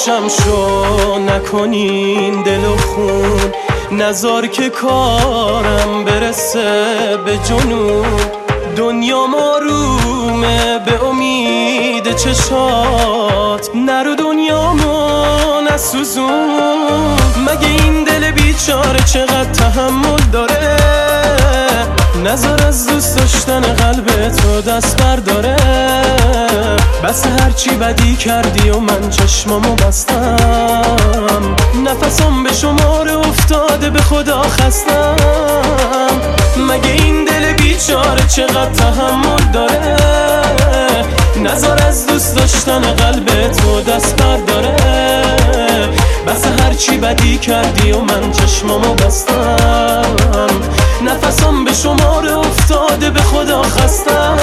روشم شو نکنین دل و خون، نزار که کارم برسه به جنون. دنیا آرومه به امید چشات، نرو دنیامو نسوزون. مگه این دل بیچاره چقدر تحمل داره؟ نظر از دوست داشتن قلب تو دست برداره. بس هرچی بدی کردی و من چشمامو بستم، نفسم به شماره افتاده به خدا خستم. مگه این دل بیچاره چقدر تحمل داره؟ نظر از دوست داشتن قلب تو دست برداره. بس هرچی بدی کردی و من چشمامو بستم، نفسم به شماره افتاده به خدا خستم.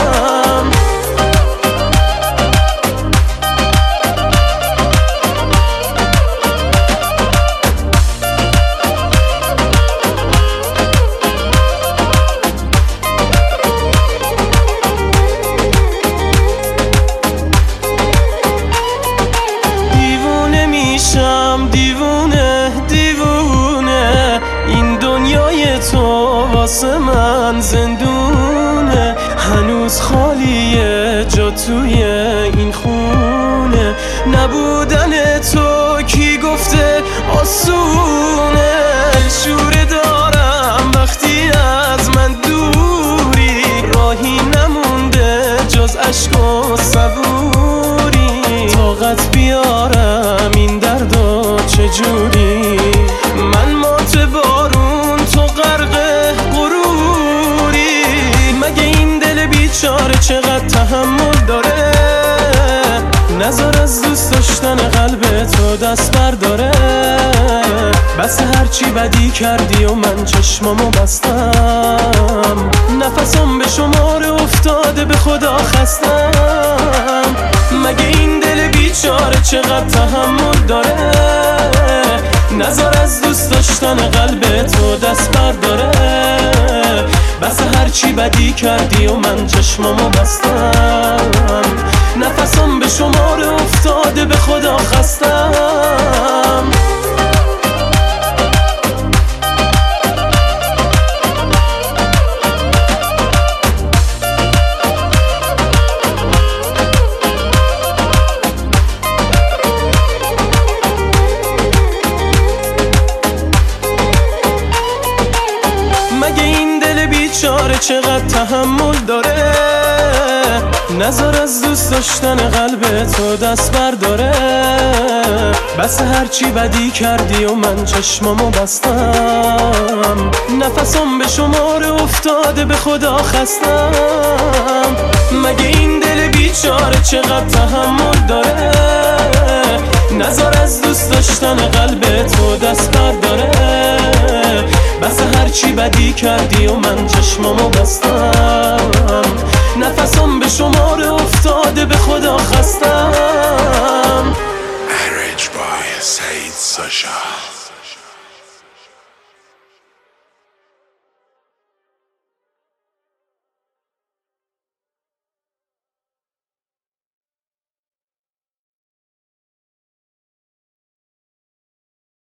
دیوونه دیوونه این دنیای تو واسه من زندونه. هنوز خالیه جا توی این خونه. نبودن تو کی گفته آسونه؟ شوره دارم وقتی از من دوری، راهی نمونده جز عشق و صبوری. طاقت بیارم این دردو چجوری؟ من مات بارون تو غرق غروری. مگه این دل بیچاره چقدر تحمل داره؟ نظر از دوست داشتن قلب تو دست برداره. بس هرچی بدی کردی و من چشمامو بستم، نفسم به شماره افتاده به خدا خستم. مگه این دل بیچاره چقدر تحمل داره؟ نظر از دوست داشتن قلب تو دست برداره. بس هرچی بدی کردی و من چشمامو بستم، نفسم به شماره افتاده به خدا خستم. مگه این دل بیچاره چقدر تحمل داره؟ نظر از دوست داشتن قلب تو دست برداره. بس هرچی بدی کردی و من چشمامو بستم، نفسم به شماره افتاده به خدا خستم. مگه این دل بیچاره چقدر تحمل داره؟ نظر از دوست داشتن قلب تو دست برداره. بس هرچی بدی کردی و من چشمامو بستم، نفسم به شماره افتاده به خدا خستم. Arranged by Said Sasha.